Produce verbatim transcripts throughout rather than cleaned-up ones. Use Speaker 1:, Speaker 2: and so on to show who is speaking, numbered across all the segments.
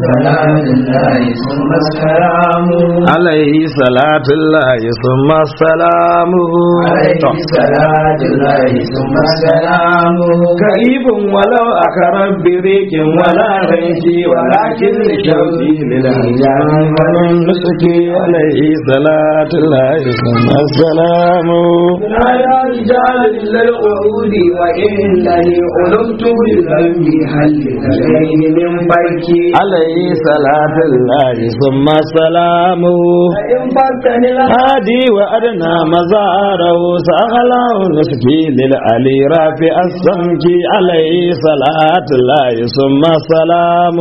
Speaker 1: صلاة الله ثم السلام
Speaker 2: عليه صلاة الله ثم السلام
Speaker 1: عليه صلاة الله ثم السلام
Speaker 2: كئيب ولو أكرم بريك ولا ريك ولكن لشوقي للأيام والنسك عليه صلاة الله ثم السلام
Speaker 1: لا يا رجال للقعود وإنني علمت بالذنب هل لدين من بيتي
Speaker 2: عليه صلاة الله ثم السلام
Speaker 1: فإن فاتني
Speaker 2: هادي وأدنى مزاره سأغلاه نسكي للعلي رافع السمك عليه صلاة الله ثم السلام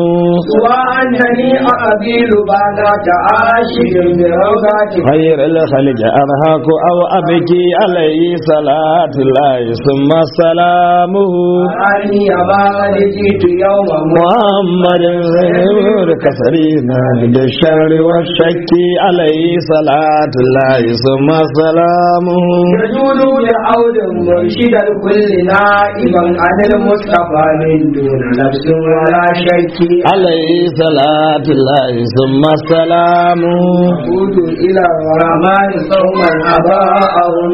Speaker 1: وأنني أقبل بعد تعاشر بروضات
Speaker 2: خير الخلق أرهاك أو أبكي عليه صلاة الله ثم السلام
Speaker 1: أني أبالي جئت يوم
Speaker 2: محمد غير كسرينا بالشر والشك عليه صلاة الله ثم السلام
Speaker 1: يجول لعود مرشد الكل نائبا عن المصطفى من دون نفس ولا شك
Speaker 2: عليه صلاة الله ثم السلام
Speaker 1: أعود إلى الرحمن صوما أباء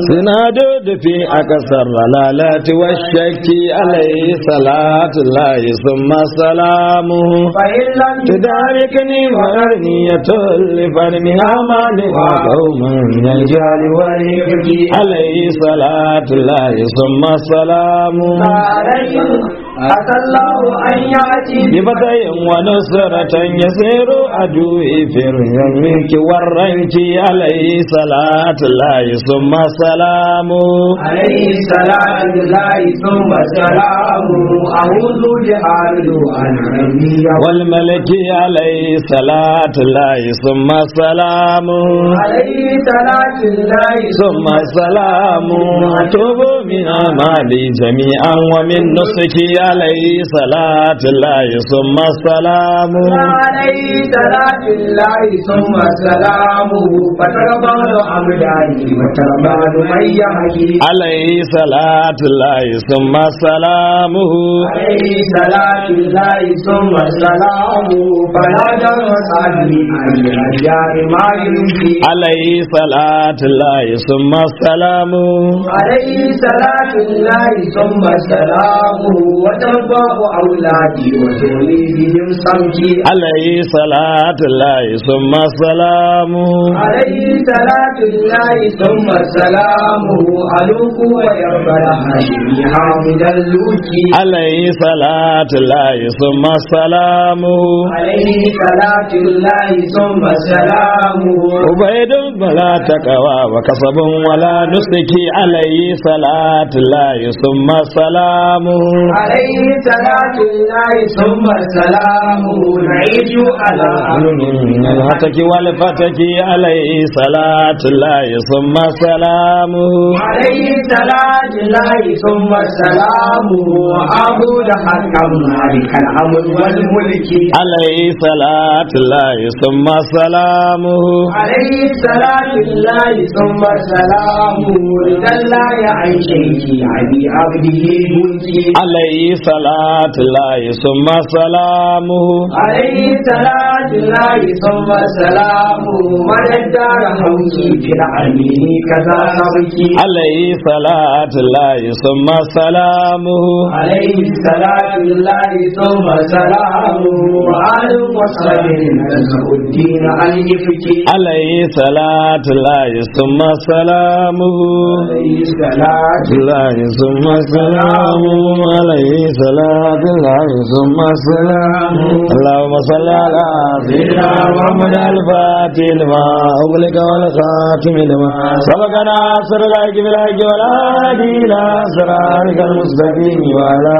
Speaker 2: سنادد في أكثر الرلالات والشك عليه صلاة الله ثم السلام
Speaker 1: فإن لم
Speaker 2: تداركني وأرنية لفرمها مالها قوما من الجهل والرفق عليه صلاة الله ثم السلام
Speaker 1: عليه أتى الله أن يأتي
Speaker 2: بفتح ونصرة يسير أدوي في الرمك والرنك عليه صلاة الله ثم السلام
Speaker 1: عليه السلام الله ثم السلام أعوذ جهاد عن ربي
Speaker 2: والملك عليه صلاة الله ثم السلام
Speaker 1: عليه صلاة الله
Speaker 2: ثم السلام أتوب من أعمالي جميعا ومن نسكي عليه صلاة الله ثم السلام
Speaker 1: عليه صلاة الله ثم السلام فتربان عبداني وتربان من يحكي
Speaker 2: عليه صلاة الله ثم السلام
Speaker 1: عليه صلاة الله ثم السلام فلا جرم صلي عن الأجار ما يمكي
Speaker 2: عليه صلاة الله ثم السلام
Speaker 1: عليه صلاة الله ثم السلام وتربى أولادي وتوليدهم صمتي
Speaker 2: عليه صلاة الله ثم السلام
Speaker 1: عليه صلاة الله ثم السلام ألوك ويربى الهاشمي حامد اللوكي
Speaker 2: عليه صلاة الله ثم السلام
Speaker 1: عليه صلاة الله ثم السلام
Speaker 2: عبيد بلا تقوى وكسب ولا نسكي عليه صلاة الله ثم السلام
Speaker 1: عليه صلاة الله ثم السلام نعيش على
Speaker 2: من الهتك والفتك عليه صلاة الله ثم السلام
Speaker 1: عليه صلاة الله ثم السلام وأعبد حقا مالك الأمر والملك
Speaker 2: عليه صلاة الله ثم السلام
Speaker 1: عليه صلاة الله ثم السلام رضا الله عن شيخي عبي عبده ملكي
Speaker 2: عليه صلاة الله ثم السلام
Speaker 1: عليه صلاة الله ثم السلام من الدار حوكي في العلمين كذا صبكي
Speaker 2: عليه صلاة الله ثم السلام
Speaker 1: عليه صلاة الله ثم السلام وآل وصحبه نزه الدين عن يفكي
Speaker 2: عليه صلاة الله ثم السلام
Speaker 1: عليه صلاة
Speaker 2: الله ثم السلام عليه صلاة الله ثم السلام اللهم صل على سيدنا محمد الفاتح لما أغلق والخاتم لما سبقنا سر الحق بالحق والهادي إلى صراطك المستقيم وعلى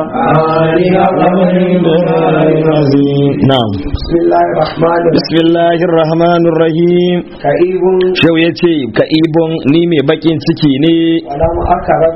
Speaker 1: آله
Speaker 2: العظيم. نعم.
Speaker 1: بسم الله الرحمن الرحيم
Speaker 2: بسم الله الرحمن الرحيم.
Speaker 1: كئيب
Speaker 2: Shau ya ce, ka'ibon ni mai bakin ciki ne,
Speaker 1: ولم أكرم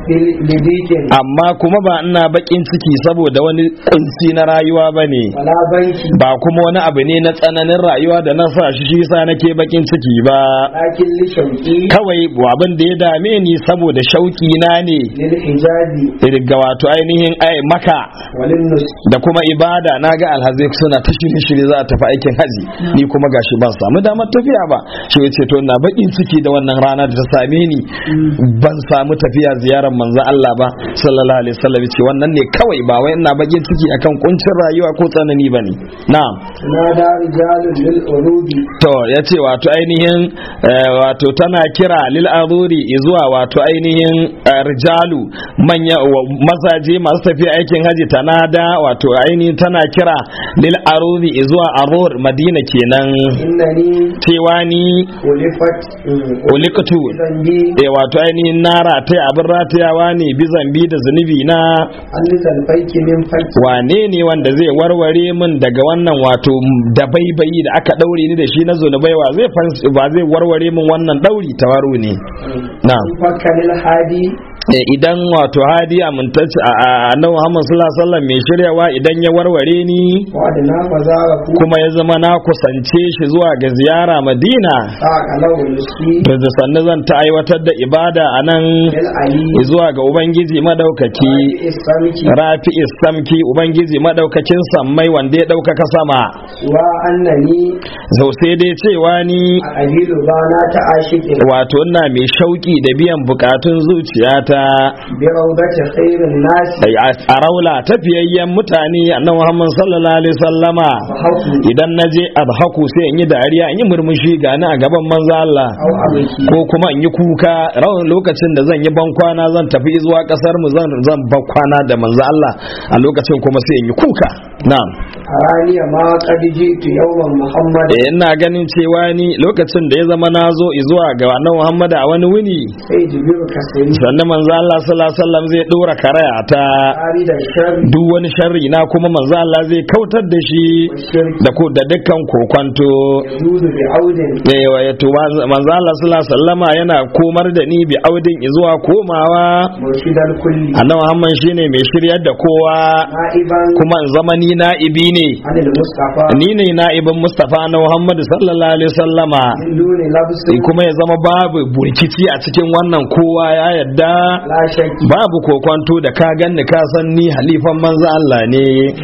Speaker 1: lidikin
Speaker 2: amma kuma ba ina bakin ciki saboda wani kunci na rayuwa bane
Speaker 1: wala banki
Speaker 2: ba kuma wani abu ne na tsananin rayuwa da na sa shi shi yasa nake bakin ciki ba
Speaker 1: lakin li shauki
Speaker 2: kawai abin da ya dame ni saboda shauki na ne
Speaker 1: lil hijazi
Speaker 2: daga wato ainihin ai maka
Speaker 1: walin nus
Speaker 2: da kuma ibada naga alhazai suna ta shirye shirye za a tafi aikin haji ni kuma gashi ban samu damar tafiya ba shi yace to ina bakin ciki da wannan rana da ta same ni ban samu tafiya ziyarar manzon Allah ba sallallahu alaihi wasallam ce wannan ne kawai ba wai ina bakin ciki akan kuncin rayuwa ko tsanani bane na'am
Speaker 1: na da rijalun lil urudi
Speaker 2: to yace wato ainihin wato tana kira lil aruri zuwa wato ainihin rijalu manya mazaje masu tafiya aikin haji tanada wato ainihin tana kira lil aruri zuwa arur madina kenan
Speaker 1: innani
Speaker 2: cewa ni
Speaker 1: ulifat
Speaker 2: ulikatu
Speaker 1: zambi
Speaker 2: eh wato ainihin nara ta abin ratayawa ne bi zambi da zunubi na
Speaker 1: annisal faiki min faiki
Speaker 2: wane ne wanda zai warware min daga wannan wato dabaibayi da aka daure ni da shi na zunubai wa zai ba zai warware min wannan dauri tawaru ne na'am
Speaker 1: fakkalil hadi
Speaker 2: idan wato hadi amintacce a annabi Muhammad sallallahu alaihi wasallam mai shiryawa idan ya warware ni
Speaker 1: wadana fazaraku
Speaker 2: kuma ya zama na kusance shi zuwa ga ziyara Madina
Speaker 1: saqalahu nuski
Speaker 2: da sannan zan ta aiwatar da ibada a nan
Speaker 1: lil ali
Speaker 2: zuwa ga ubangiji madaukaki
Speaker 1: islamiki
Speaker 2: rafi islamki ubangiji madaukakin sammai wanda ya daukaka sama
Speaker 1: wa annani
Speaker 2: zau sai dai cewa ni
Speaker 1: abilu bana ta ashiki
Speaker 2: wato ina mai shauki da biyan bukatun zuciyata
Speaker 1: bi rawdati khairin nasi
Speaker 2: a raula tafiyayyen mutane annabi Muhammad sallallahu alaihi wasallama idan naje adhaku sai in yi dariya in yi murmushi ga ni a gaban manzo Allah
Speaker 1: au abiki
Speaker 2: ko kuma in yi kuka rawan lokacin da zan yi bankwana zan tafi zuwa kasar mu zan zan bankwana da manzo Allah a lokacin kuma sai in yi kuka na'am
Speaker 1: haraniya ma qad jitu yawman muhammad
Speaker 2: eh ina ganin cewa ni lokacin da ya zama nazo zuwa ga annabi Muhammad a wani wuni
Speaker 1: sai jibiru kasiri
Speaker 2: sannan manzo Allah sallallahu alaihi wasallam zai dora karaya ta
Speaker 1: ari da sharri
Speaker 2: duk wani sharri na kuma manzo Allah zai kautar da shi
Speaker 1: shirki
Speaker 2: da ko da dukkan kokonto
Speaker 1: yudu bi audin
Speaker 2: eh waye to manzo Allah sallallahu alaihi wasallama yana komar da ni bi audin zuwa komawa
Speaker 1: murshidal kulli
Speaker 2: annabi Muhammad shine mai shiryar da kowa
Speaker 1: na'iban
Speaker 2: kuma in zama ni na'ibi ne
Speaker 1: anil mustafa
Speaker 2: ni ne na'ibin Mustafa na Muhammad sallallahu alaihi wasallama
Speaker 1: min duni labsi
Speaker 2: kuma ya zama babu burkici a cikin wannan kowa ya yadda
Speaker 1: la shakki
Speaker 2: babu kokonto da ka ganni ka san ni halifan manzo Allah ne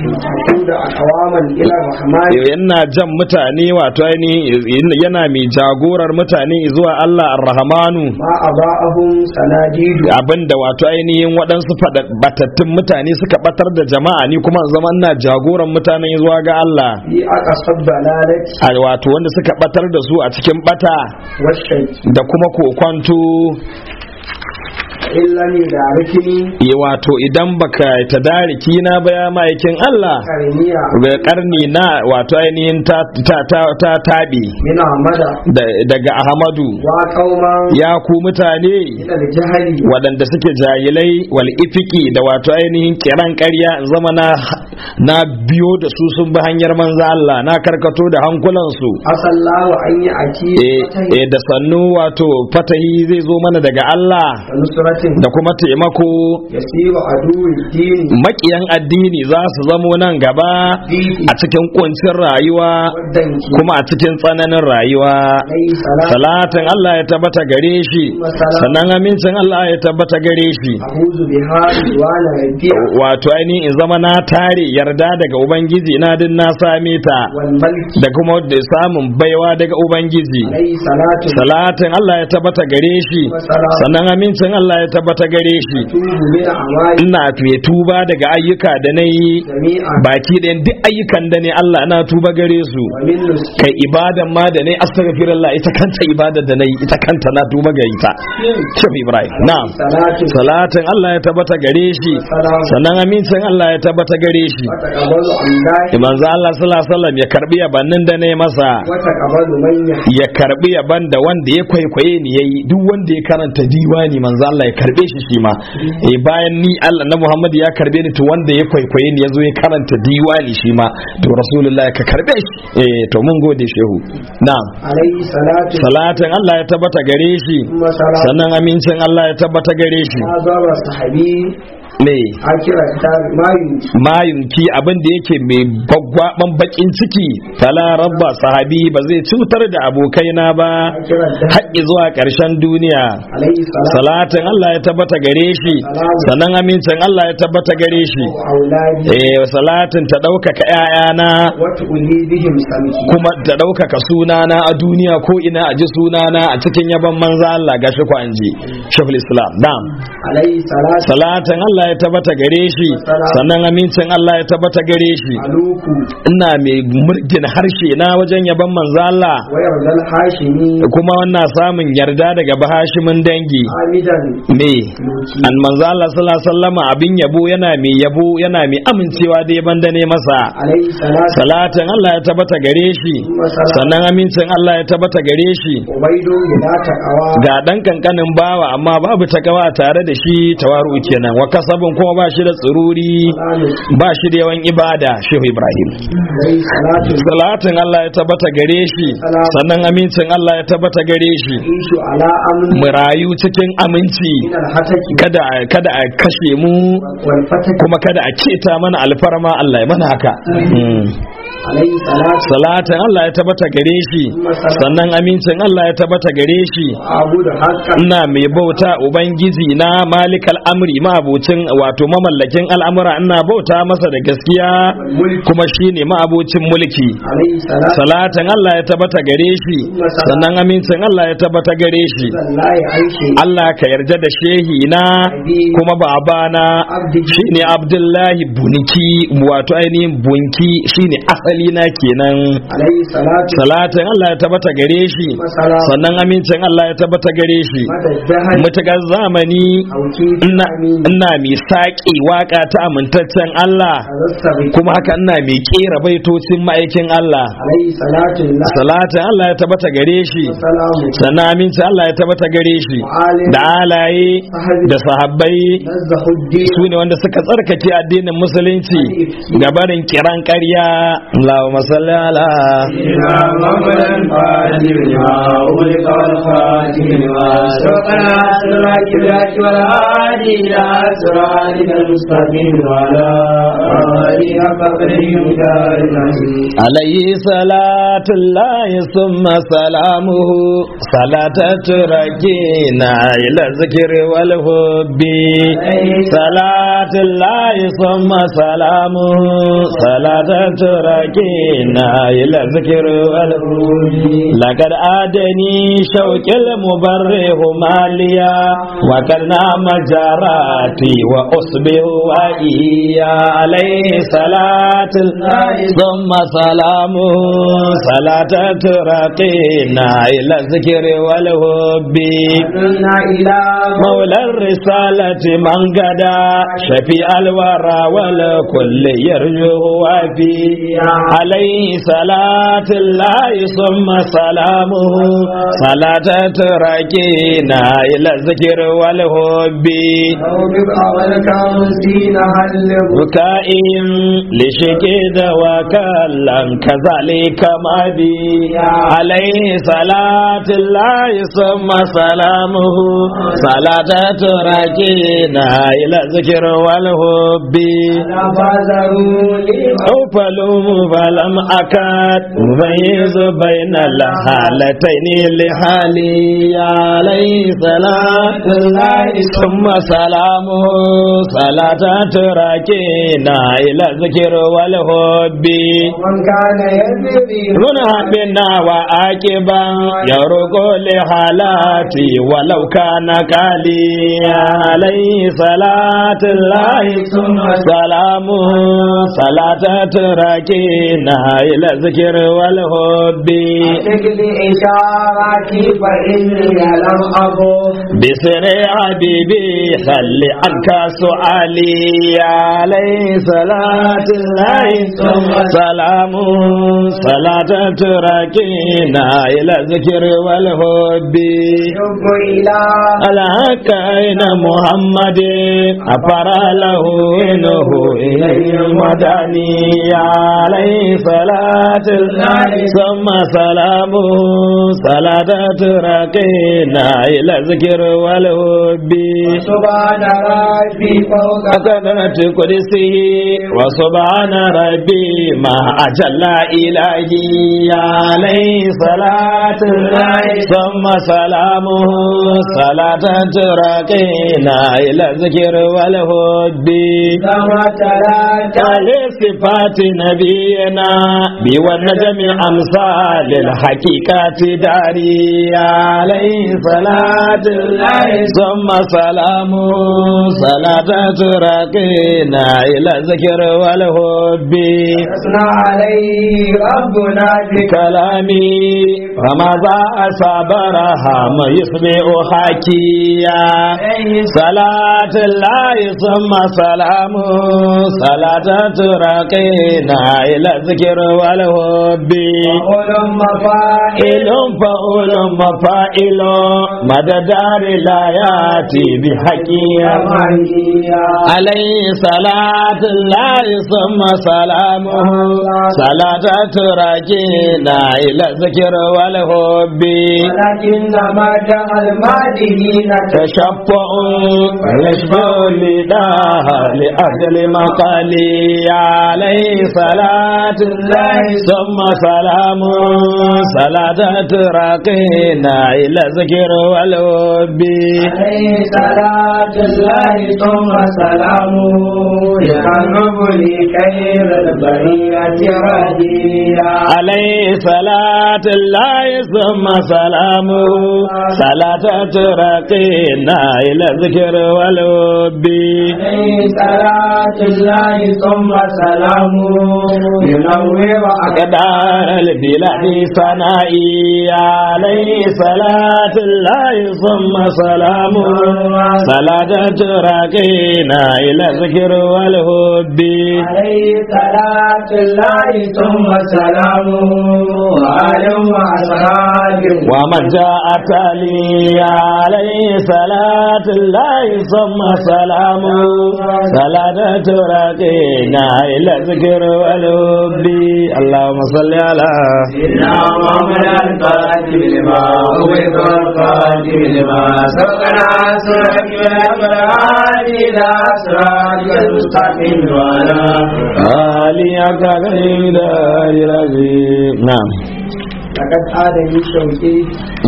Speaker 1: da akawaman ila rahman
Speaker 2: yana jan mutane wato ainihin yana mai jagorar mutane zuwa Allah ar-Rahmanu
Speaker 1: ma aba'ahum sanadidu
Speaker 2: abinda wato ainihin waɗansu batattun mutane suka batar da jama'a ni kuma zama ina jagoran mutane zuwa ga Allah
Speaker 1: bi aqsab dalalati
Speaker 2: a wato wanda suka batar da su a cikin bata
Speaker 1: washaki
Speaker 2: da kuma kokonto
Speaker 1: illa ni da rikini
Speaker 2: ya wato idan baka tadariki na ba ya ma'aikin Allah
Speaker 1: karniya
Speaker 2: ga karni na wato ainihin ta ta ta, ta tabi
Speaker 1: min amada
Speaker 2: daga Ahmadu
Speaker 1: wa qauma
Speaker 2: ya ku mutane
Speaker 1: ila jahili
Speaker 2: waɗanda suke jahilai wal ifiki da wato ainihin kiran ƙarya in zama na na biyo da su sun bi hanyar manzo Allah na karkato da hankulan su
Speaker 1: asallahu an yi aki
Speaker 2: eh da sannu wato fatahi zai zo mana daga Allah
Speaker 1: nusratin
Speaker 2: da kuma taimako
Speaker 1: yasiru aduwi dini
Speaker 2: makiyan addini za su zamo nan gaba a cikin kuncin rayuwa
Speaker 1: wadanki
Speaker 2: kuma a cikin tsananin rayuwa
Speaker 1: alayhi salam
Speaker 2: salatin Allah ya tabbata gare shi sannan amincin Allah ya tabbata gare shi
Speaker 1: a'udhu biha'i wa la rabbiya
Speaker 2: wato ainihin in zama na tare yarda daga ubangiji na din na same ta
Speaker 1: wal malki
Speaker 2: da kuma da samun baiwa daga ubangiji
Speaker 1: alayhi salatu
Speaker 2: salatin Allah ya tabbata gare shi sannan amincin Allah ya tabbata gare shi
Speaker 1: tubu min amali
Speaker 2: ina fiye tuba daga ayyuka da na yi
Speaker 1: jami'a
Speaker 2: baki ɗayan duk ayyukan da ne Allah na tuba gare su
Speaker 1: wa min nuski
Speaker 2: kai ibadan ma da ne astaghfirullah ita kanta ibadar da nayi ita kanta na tuba ga ita Shafi Ibrahim na'am
Speaker 1: salatu
Speaker 2: salatin Allah ya tabbata gare shi
Speaker 1: salam
Speaker 2: sannan amincin Allah ya tabbata gare shi
Speaker 1: wa taqabbalu amdai
Speaker 2: manzo Allah sallallahu alaihi wasallam ya karbi yabannin da ne masa
Speaker 1: wa taqabbalu man yahdi
Speaker 2: ya karbi yaban da wanda ya kwaikwaye ni yayi duk wanda ya karanta diwani manzo Allah ya karbe shi shi ma eh bayan ni Allah na Muhammad ya karbe ni to wanda ya kwaikwaye ni yazo ya karanta diwani shi ma to rasulullahi ka karbe shi eh to mun gode shehu na'am
Speaker 1: alaihi salatu
Speaker 2: salatin Allah ya tabbata gare shi sannan amincin Allah ya tabbata gare shi
Speaker 1: azaba sahabi
Speaker 2: me
Speaker 1: akira ta mayunki
Speaker 2: mayunki abin da yake mai bagwaban bakin ciki fala rabba sahabi ba zai cutar da abokaina ba haƙƙi zuwa ƙarshen duniya salatin Allah ya tabbata gare shi sannan amincin Allah ya tabbata gare shi eh salatin ta ɗaukaka ƴaƴana kuma ta ɗaukaka sunana a duniya ko ina a ji sunana a cikin yaban manzo Allah gashi ko an ji shaykhul islam na'am salatin Allah ya tabbata gare shi sannan amincin Allah ya tabbata gare shi ina mai murgin harshe na wajen yaban manzo Allah kuma wannan samun yarda daga bahashimin dangi me an manzo Allah sallallahu alaihi wasallam abin yabo yana mai yabo yana mai amincewa da yaban da ne masa salatin Allah ya tabbata gare shi sannan amincin Allah ya tabbata gare shi ga dan kankanin bawa amma babu takawa tare da shi tawaru kenan wa kasabun kuma ba shi da tsururi ba shi da yawan ibada shehu Ibrahim salatin Allah ya tabbata gare shi sannan amincin Allah ya tabbata gare shi mu rayu cikin aminci kada kada a kashe mu kuma kada a keta mana alfarma Allah ya mana haka salatin Allah ya tabbata gare shi sannan amincin Allah ya tabbata gare shi ina mai bauta ubangiji na malikal amri ma'abucin wato mamallakin al'amura ina bauta masa da gaskiya kuma shine ma'abucin mulki salatin Allah ya tabbata gare shi sannan amincin Allah ya tabbata gare shi Allah ka yarda da shehi na kuma babana shine Abdullahi Bunki wato ainihin bunki shine asali na kenan salatin Allah ya tabbata gare shi sannan amincin Allah ya tabbata gare shi mutakar zamani ina mai saƙi waka ta amintaccen Allah kuma haka ina mai kera baitocin ma'aikin Allah salatin Allah ya tabbata gare shi sannan amincin Allah ya tabbata gare shi da alaye da sahabbai su ne wanda suka tsarkake addinin musulunci gabarin kiran ƙarya اللهم صل على
Speaker 1: سيدنا محمد الفاتح لما أغلق والخاتم لما سبق ناصر الكبرياء والهادي إلى صراطك المستقيم وعلى آله حق قدره ومقداره العظيم
Speaker 2: عليه صلاة الله ثم سلامه صلاة تركينا إلى الذكر والحب صلاة الله ثم سلامه صلاة تركينا إلى الذكر والحب لقد آدني شوك المبرح ماليا وكرنا مجاراتي وأصبح وإيا عليه صلاة الله ثم سلامه صلاة ترقينا إلى الذكر والحب مولى الرسالة من قدا شفيع الورى والكل يرجوه وفي عليه صلاة الله ثم سلامه صلاة تركينا إلى الذكر والحب بكائهم لشكيد وكلم كذلك ما بي عليه صلاة الله ثم سلامه صلاة تركينا إلى الذكر والحب أوفلوا فلم أكاد أميز بين الحالتين لحالي عليه صلاة الله ثم سلامه صلاة تركينا إلى الذكر والحب
Speaker 1: من كان يزيد
Speaker 2: منهبنا وآكبا يرقو لحالاتي ولو كان قالي عليه صلاة الله ثم سلامه صلاة تركينا إلى الذكر والحب
Speaker 1: أشكل إشارتي فإني لم أقف
Speaker 2: بسر حبيبي خلي عنك سؤالي عليه صلاة الله ثم سلامه صلاة صلاة تراكينا إلى الذكر والحب
Speaker 1: يحب إلى
Speaker 2: الحق أين محمد أفرى له إنه إليه المدني عليه صلاة الله ثم سلامه صلاة تراكينا إلى الذكر والحب
Speaker 1: سبحان ربي فوق
Speaker 2: قدرة قدسه وسبحان ربي ما أجل إلهي عليه صلاة الله ثم سلامه صلاة تراكينا إلى الذكر والحب
Speaker 1: كما تراك
Speaker 2: على صفات نبينا بوالنجم أمثال الحقيقة داري عليه صلاة الله ثم سلامه صلاة تراكينا إلى الذكر والحب
Speaker 1: أثنى عليه ربنا
Speaker 2: كلامي فماذا أصابرها ما يسمع حكيا صلاة الله ثم سلامه صلاة تراكينا إلى الذكر والحب
Speaker 1: وأولم مفائل
Speaker 2: إل فأول مفائل مدى دار لا يأتي بحكيا
Speaker 1: ومهيا
Speaker 2: عليه صلاة الله ثم سلامه صلاة تراكينا إلى الذكر والحب
Speaker 1: ولكن مدى المادهين
Speaker 2: تشفع ويشفع لداها لأجل مقالي عليه صلاة الله ثم سلامه صلاة تراكينا إلى الذكر والحب
Speaker 1: عليه صلاة الله ثم سلامه يقرب لي خير البرية رديا
Speaker 2: عليه صلاة الله ثم سلامه صلاة تراكينا إلى الذكر والحب
Speaker 1: عليه صلاة الله ثم سلامه ينور
Speaker 2: أقدار البلاد ثنائي عليه صلاة الله ثم سلامه صلاة تراكينا إلى الذكر والحب
Speaker 1: عليه صلاة الله ثم سلامه وآل وأصحاب
Speaker 2: ومن جاء تالي عليه صلاة الله ثم سلامه صلاة تراكينا إلى الذكر والحب اللهم صل على
Speaker 1: سيدنا محمد الفاتح لما أغلق والخاتم لما سبقنا سرك والأبرار إلى أسرارك المستقيم وعلى
Speaker 2: آلي أكاكين دار العظيم نعم
Speaker 1: لقد آدمي شوقي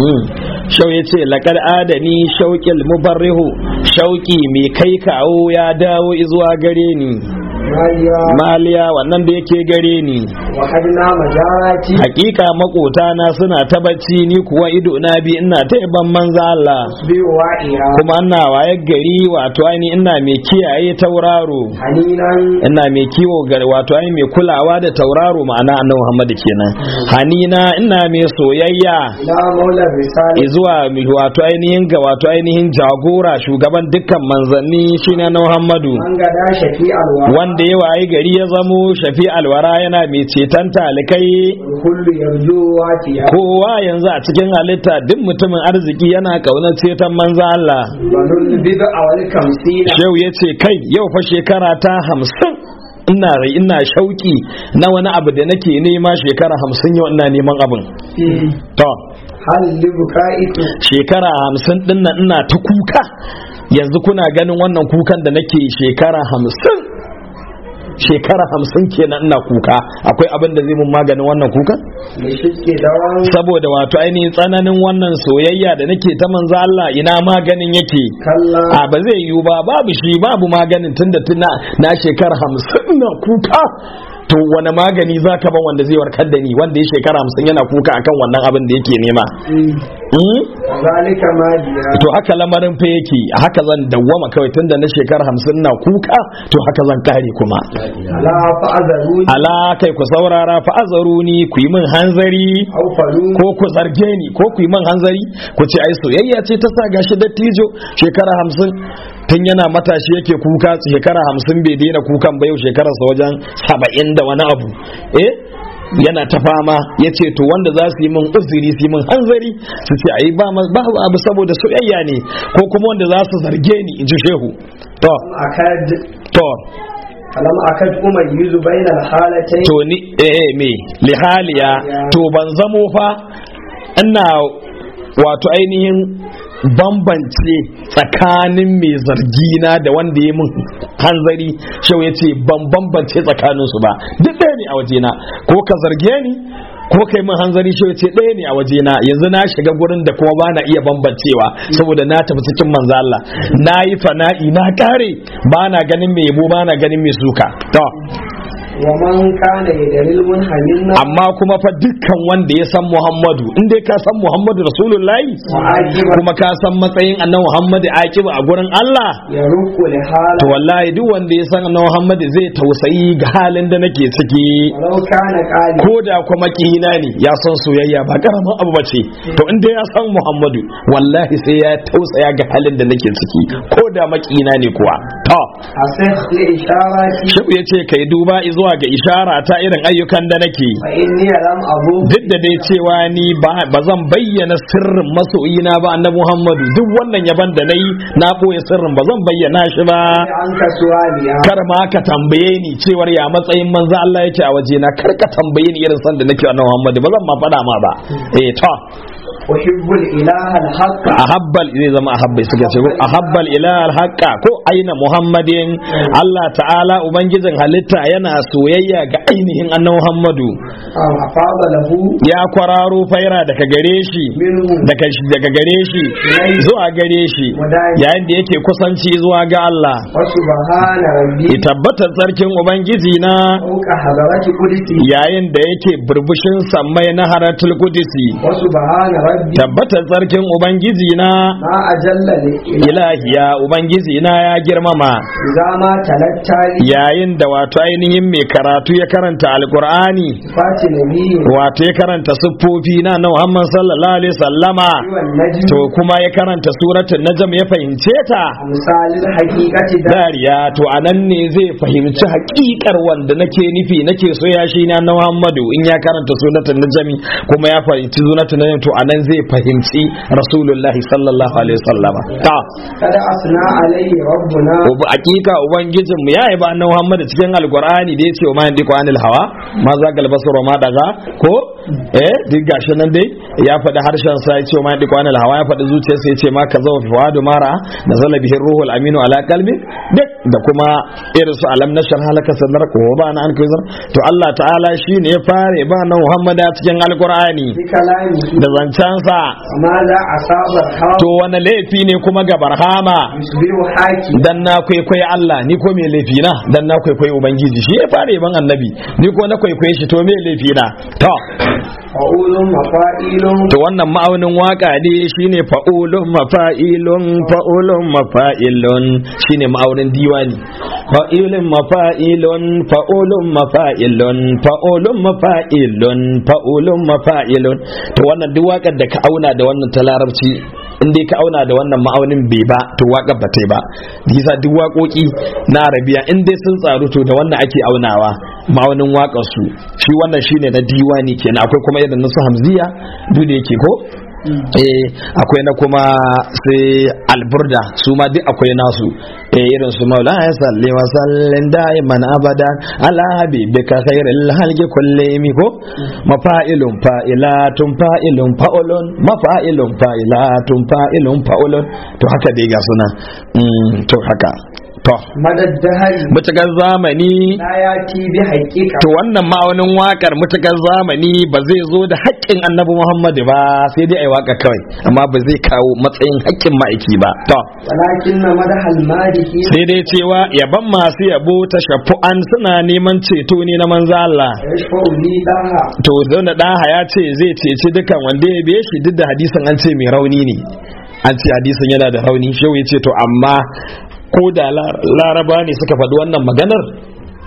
Speaker 2: shau ya ce laƙar adani shauƙil mubarrihu shauƙi mai kai kawo ya dawo zuwa gare ni
Speaker 1: ماليا
Speaker 2: maliya wannan da yake gare ni
Speaker 1: وحدنا مجاراتي
Speaker 2: hakika makotana suna ta bacci ni kuwa ido na bi ina ta yaban manza Allah
Speaker 1: بوائها
Speaker 2: kuma ina waye gari wato aini ina mai kiyaye tauraro
Speaker 1: حنينا
Speaker 2: ina mai kiwo gari wato aini mai kulawa da tauraro ma'ana annabi Muhammad kenan hanina ina mai soyayya
Speaker 1: إلى مولى الرسالة
Speaker 2: zuwa wato ainihin ga wato ainihin jagora shugaban dukkan manzanni shine na Muhammadu
Speaker 1: من غدا شفيع الوراء
Speaker 2: wanda ya waye gari ya zamo shafi alwara yana mai ceton talikai
Speaker 1: الكل يرجو واتيا
Speaker 2: kowa yanzu a cikin halitta duk mutumin arziki yana kaunar ceton manzo Allah
Speaker 1: بنو البدع والخمسين
Speaker 2: shehu ya ce kai yau fa shekara ta hamsin ina rai ina shauki na wani abu da nake nema shekara hamsin yau ina neman abin to
Speaker 1: هل لبكائك
Speaker 2: shekara hamsin din nan ina ta kuka yanzu kuna ganin wannan kukan da nake shekara hamsin shekara hamsin kenan ina kuka akwai abin da zai mun maganin wannan kukan
Speaker 1: لشك دوام
Speaker 2: saboda wato ainihin tsananin wannan soyayya da nake ta manzo Allah ina maganin yake
Speaker 1: كلا
Speaker 2: a ba zai yiwu ba babu shi babu maganin tunda tuna na shekara hamsin na kuka to wani magani za ka ban wanda zai warkar da ni wanda ya shekara hamsin yana kuka akan wannan abin da yake nema Hmm?
Speaker 1: ذلك ما جاء
Speaker 2: to haka lamarin fa yake haka zan dawwama kawai tunda na shekara hamsin na kuka to haka zan kare kuma
Speaker 1: لا فأذروني
Speaker 2: ala kai ku saurara fa azaruni ku yi min hanzari
Speaker 1: أو فلوني
Speaker 2: ko ku zarge ni ko ku yi min hanzari ku ce ai soyayya ce ta sa gashi dattijo shekara hamsin tun yana matashi yake kuka shekara hamsin bai daina kukan ba yau shekararsa wajen saba'in da wani abu eh yana ta fama ya ce to wanda za su yi min uzuri su yi min hanzari su ce ai ba ba abu saboda soyayya ne ko kuma wanda za su zarge ni in ji shehu to to
Speaker 1: alam akad umar yuzu bainal halatai
Speaker 2: to ni eh me lihaliya to ban zamo fa ina wato ainihin bambance tsakanin mai zargina da wanda ya min hanzari shau ya ce ban bambance tsakaninsu ba duk ɗaya ne a wajena ko ka zarge ni ko kai min hanzari shau ya ce ɗaya ne a wajena yanzu na shiga gurin da kuma bana iya bambancewa saboda na tafi cikin manzo Allah na yi fana'i na kare bana ganin mai yabo bana ganin mai suka to
Speaker 1: wa man kana yadril munhamin
Speaker 2: amma kuma fa dukkan wanda ya san Muhammadu in dai ka san Muhammadu Rasulullahi kuma ka san matsayin annabi Muhammadu akiba a gurin Allah
Speaker 1: ya ruku li hala
Speaker 2: to wallahi duk wanda ya san annabi Muhammadu zai tausayi ga halin da nake ciki
Speaker 1: walau kana qali
Speaker 2: ko da kuma kina ne ya san soyayya ba karamin abu bace to in dai ya san Muhammadu wallahi sai ya tausaya ga halin da nake ciki ko da makina ne kuwa to
Speaker 1: asih li isharati
Speaker 2: shi yace kai duba zuwa ga ishara ta irin ayyukan da nake
Speaker 1: fa inni lam abu
Speaker 2: duk da dai cewa ni ba zan bayyana sirrin masoyina ba annabi Muhammadu duk wannan yaban da nayi na boye sirrin ba zan bayyana shi ba
Speaker 1: an ka suwaliya
Speaker 2: kar ma ka tambaye ni cewar ya matsayin manzo Allah yake a waje na kar ka tambaye ni irin san da nake annabi Muhammadu ba zan ma faɗa ma ba eh to
Speaker 1: uhibbul ilaha al-haqq
Speaker 2: ahabbal zai zama ahabbai suka ce ko ahabbal ilaha al-haqqa ko aina Muhammadin Allah ta'ala ubangijin halitta yana soyayya ga ainihin annabi Muhammadu
Speaker 1: afada lahu
Speaker 2: ya kwararo faira daga gare shi daga daga gare shi zuwa gare shi yayin da yake kusanci zuwa ga Allah
Speaker 1: wa subhana rabbi
Speaker 2: tabbatar sarkin ubangiji na
Speaker 1: uka hadarati qudsi
Speaker 2: yayin da yake burbushin sammai na haratul qudsi
Speaker 1: wa subhana rabbi
Speaker 2: tabbatar sarkin ubangiji na
Speaker 1: ma ajalla li
Speaker 2: ilahiya ubangiji na ya girmama
Speaker 1: zama talattali
Speaker 2: yayin da wato ainihin mai karatu ya karanta alqur'ani
Speaker 1: fati nabi
Speaker 2: wato ya karanta siffofi na na Muhammad sallallahu alaihi sallama
Speaker 1: wal najm
Speaker 2: to kuma ya karanta suratul najm ya fahimce ta
Speaker 1: misalil haqiqati
Speaker 2: dariya to anan ne zai fahimci haƙiƙar wanda nake nufi nake so ya shi na Muhammadu in ya karanta suratul najm kuma ya fahimci suratul najm to anan zai fahimci rasulullahi sallallahu alaihi sallama ta
Speaker 1: kada asna alaihi rabbuna
Speaker 2: ubu hakika ubangijin mu yayi ba annabi Muhammad cikin alqur'ani da yace ma yandi qanil hawa ma za galbasar ma daga ko eh duk gashi nan dai ya faɗi harshen sa yace ma yandi qanil hawa ya faɗi zuciyar sa yace ma kaza wa fuadu mara nazala bihi ruhul aminu ala qalbi duk da kuma irin su alam nashar halaka sadar ko ba na an kai to Allah ta'ala shine ya fare ba annabi Muhammad a cikin alqur'ani
Speaker 1: kalami
Speaker 2: da zancansa
Speaker 1: ma la asaba ha
Speaker 2: to wani laifi ne kuma ga barhama
Speaker 1: yusbihu haki
Speaker 2: dan na kwaikwayi Allah ni ko me laifi na dan na kwaikwayi ubangiji shi ya fara ban annabi ni ko na kwaikwaye shi to me laifi na to
Speaker 1: fa'ulun mafa'ilun
Speaker 2: to wannan ma'aunin waka ne shine fa'ulun mafa'ilun fa'ulun mafa'ilun shine ma'aunin diwani fa'ilun mafa'ilun fa'ulun mafa'ilun fa'ulun mafa'ilun fa'ulun mafa'ilun to wannan duk wakar da ka auna da wannan ta larabci in dai ka auna da wannan ma'aunin bai ba to waƙar ba ta yi ba bisa duk waƙoƙi na arabiya in dai sun tsaru to da wannan ake aunawa ma'aunin waƙar su shi wannan shine na diwani kenan akwai kuma irin na su hamziya duk da yake ko eh akwai na kuma sai alburda su ma duk akwai nasu eh irin su maula ya salli wa sallin daiman abadan ala habibika khairil halqi kullimi ko mafa'ilun fa'ilatun fa'ilun fa'ulun mafa'ilun fa'ilatun fa'ilun fa'ulun to haka dai ga suna to haka to
Speaker 1: madaddahari
Speaker 2: mutakar zamani
Speaker 1: la yati bi haqiqa
Speaker 2: to wannan ma'aunin wakar mutakar zamani ba zai zo da haƙƙin annabi Muhammadu ba sai dai ai waka kawai amma ba zai kawo matsayin haƙƙin ma'aiki ba to
Speaker 1: walakin na madahal madihi
Speaker 2: sai dai cewa yaban masu yabo ta shafu'an suna neman ceto ne na manzo Allah
Speaker 1: yashfa'u li daha
Speaker 2: to zauna daha ya ce zai ceci dukan wanda ya biye shi duk da hadisin an ce mai rauni ne an ce hadisin yana da rauni shi ya ce to amma ko da laraba ne suka faɗi wannan maganar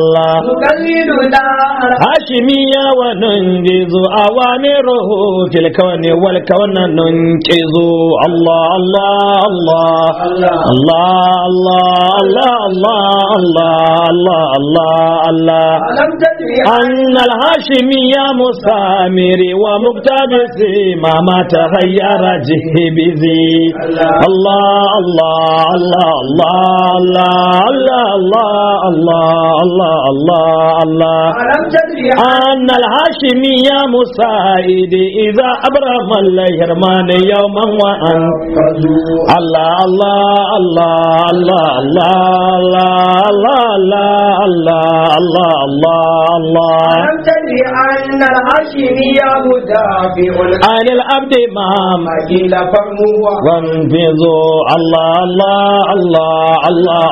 Speaker 2: Allah
Speaker 1: نقلدنا
Speaker 2: هاشمية وننجز أوامره في الكون والكون ننجز الله الله الله الله الله الله الله الله الله الله
Speaker 1: ألم تدري
Speaker 2: أن الهاشمية مسامر ومقتبس ما ما تغير جهبذي الله الله الله الله الله الله الله الله الله الله
Speaker 1: ألم تدري
Speaker 2: أن الهاشمية مساعد إذا أبرم الهرمان يوما وأن الله الله الله الله الله الله الله الله الله الله
Speaker 1: ألم تدري أن الهاشمية مدافع
Speaker 2: عن العبد مام
Speaker 1: قيل فهو
Speaker 2: وانفذوا الله الله الله الله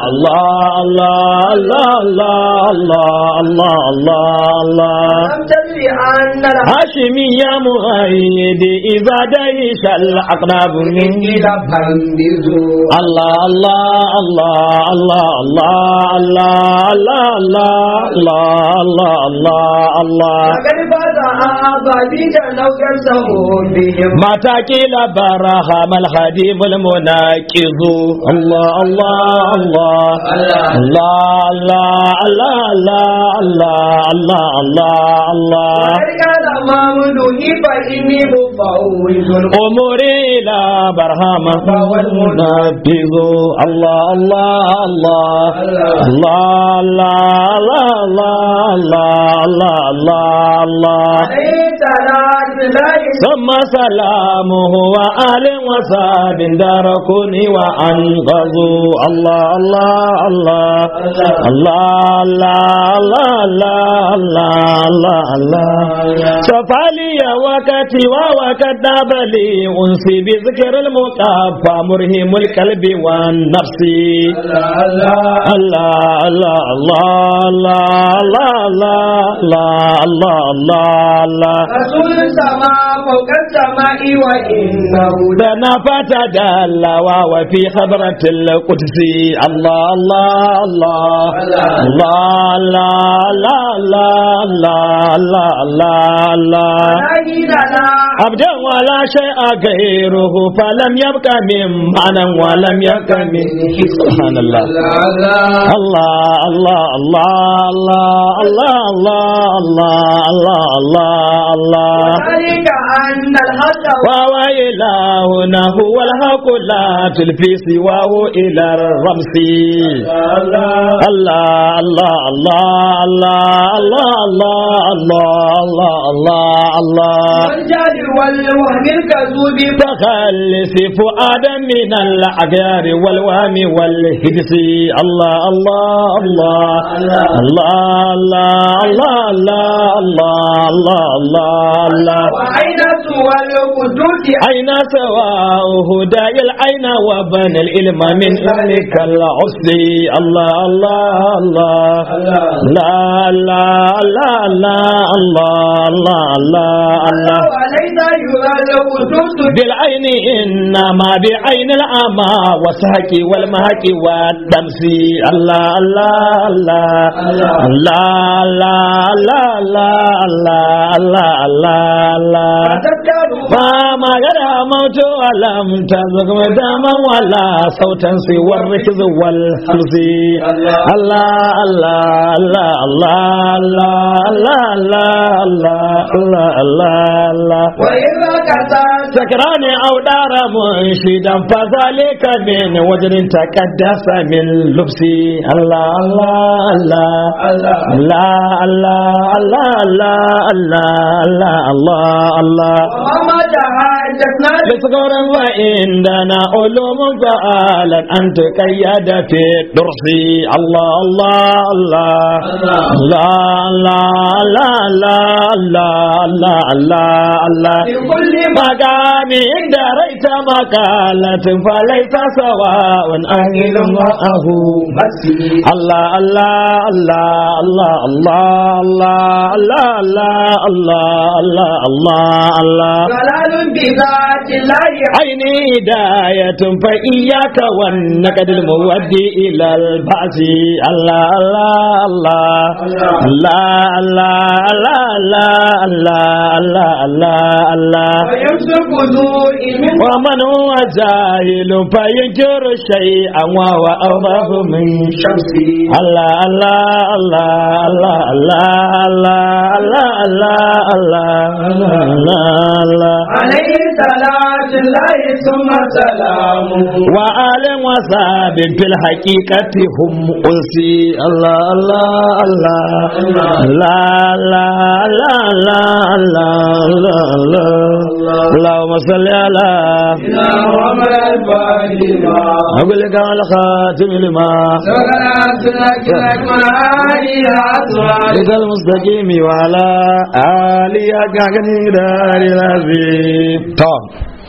Speaker 2: الله الله الله الله الله الله الله
Speaker 1: ألم تدري أن
Speaker 2: هاشمية مؤيد إذا ديش الأقرب من
Speaker 1: قيل فانبذوا
Speaker 2: الله الله الله الله الله الله الله الله الله الله الله
Speaker 1: فقد فاز أبابيك لو كسبوا بهم
Speaker 2: ما تاكل برهام الخديم المناكز الله الله الله الله الله الله الله الله الله الله
Speaker 1: وقد كان ممدوح فإني مفوز
Speaker 2: أموري إلى برهام والمنفذ الله الله الله الله الله الله الله الله الله الله
Speaker 1: ليس لا
Speaker 2: ثم سلامه وآل وصاب داركني وأنقذوا الله الله الله الله الله الله الله الله الله صفى لي وقتي ووقت بلي أنسي بذكر المقافى مرهم القلب والنفس الله الله الله الله الله الله الله الله الله
Speaker 1: رسول السماء فوق السماء وإنه
Speaker 2: دنا فتدلى وفي خبرة القدس الله الله الله الله الله الله الله الله الله الله
Speaker 1: نجد لا
Speaker 2: عبدا ولا شيء غيره فلم يبق من معنى ولم يبق من سبحان الله الله الله الله الله الله الله الله الله الله
Speaker 1: ذلك أن الحق
Speaker 2: وهو إلهنا هو الحق لا تلفي سواه إلى الرمس الله الله الله الله الله الله الله الله الله
Speaker 1: والجهل والوهم الكذوب
Speaker 2: تخلص فؤادا من الأغيار والوهم والهدس الله الله الله الله الله الله الله الله الله الله
Speaker 1: وأين سوى القدوس
Speaker 2: أين سواء داء العين وبن العلم من علمك العصي الله الله الله لا لا لا لا الله الله الله الله
Speaker 1: وليس يرى القدوس
Speaker 2: بالعين إنما بعين الأعمى والسهك والمهك والدمس الله الله الله الله الله الله الله الله الله الله
Speaker 1: فتذكروا
Speaker 2: ما ما غدا موت ولم تزغ مداما ولا صوتا سوى الركز والحلز الله الله الله الله الله الله الله الله الله الله
Speaker 1: وإذا كسرت
Speaker 2: سكران أو دار منشدا فذلك من وجد تكدس من لبسي الله الله الله الله الله الله الله الله الله الله
Speaker 1: وما تحدثنا
Speaker 2: لصغر وإننا علوم فعالا أن تقيد في الدرس الله الله الله الله الله الله الله الله الله الله
Speaker 1: في كل
Speaker 2: مقام إن دريت مقالة فليس سواء أهل معه
Speaker 1: مسيح
Speaker 2: الله الله الله الله الله الله الله الله الله الله الله
Speaker 1: ضلال بذا صلاة الله
Speaker 2: عيني هداية فإياك والنقد المودي إلى البعث الله الله الله الله الله الله الله الله الله
Speaker 1: ويمسك ذو علم
Speaker 2: ومن هو جاهل فينكر شيئا وهو أضعف من
Speaker 1: شمسه
Speaker 2: الله الله الله الله الله الله الله الله الله الله
Speaker 1: عليه صلاة الله ثم سلامه
Speaker 2: وآل وصحب في الحقيقة هم أنسي الله الله الله الله الله الله الله الله الله اللهم صل على
Speaker 1: محمد الفاتحة
Speaker 2: أقول لك على خاتم لما
Speaker 1: صلاة لك لك معاني الأسرار
Speaker 2: إذا المستقيم وعلى آله أكاكني دار العظيم طب